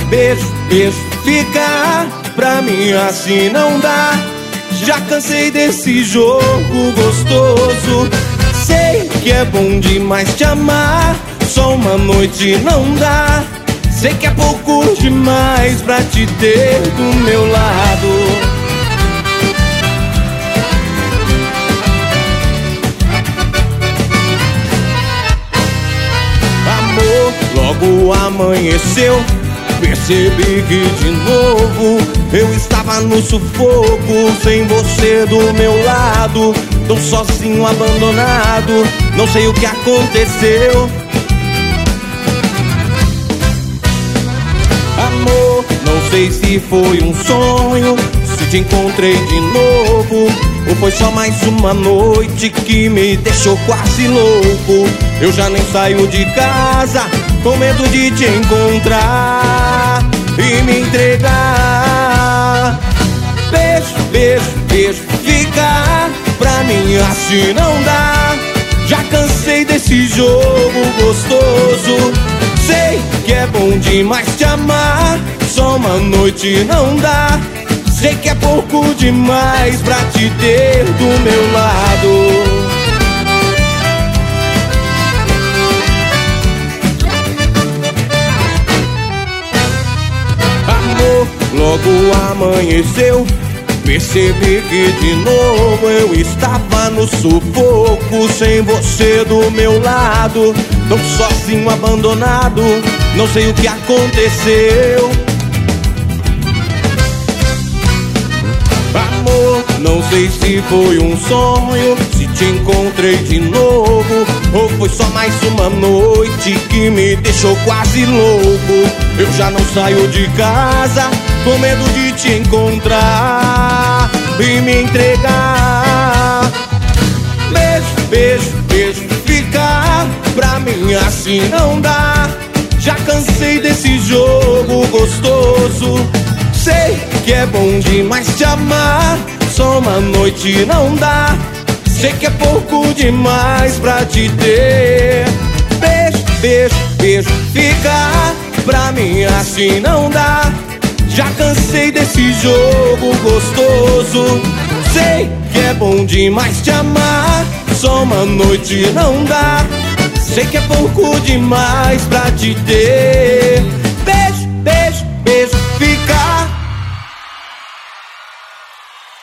beijo, beijo, ficar. Pra mim assim não dá. Já cansei desse jogo gostoso. Sei que é bom demais te amar. Só uma noite não dá. Sei que é pouco demais pra te ter do meu lado. Logo amanheceu, percebi que de novo eu estava no sufoco, sem você do meu lado. Tô sozinho, abandonado, não sei o que aconteceu. Amor, não sei se foi um sonho, se te encontrei de novo, ou foi só mais uma noite que me deixou quase louco. Eu já nem saio de casa, com medo de te encontrar e me entregar. Beijo, beijo, beijo, ficar. Pra mim assim não dá. Já cansei desse jogo gostoso. Sei que é bom demais te amar. Só uma noite não dá. Sei que é pouco demais pra te ter do meu lado. Logo amanheceu, percebi que de novo eu estava no sufoco, sem você do meu lado. Tô sozinho, abandonado, não sei o que aconteceu. Amor, não sei se foi um sonho, se te encontrei de novo, ou foi só mais uma noite que me deixou quase louco. Eu já não saio de casa, com medo de te encontrar e me entregar. Beijo, beijo, beijo, ficar. Pra mim assim não dá. Já cansei desse jogo gostoso. Sei que é bom demais te amar. Só uma noite não dá. Sei que é pouco demais pra te ter. Beijo, beijo, beijo, ficar. Pra mim assim não dá. Já cansei desse jogo gostoso. Sei que é bom demais te amar. Só uma noite não dá. Sei que é pouco demais pra te ter. Beijo, beijo, beijo,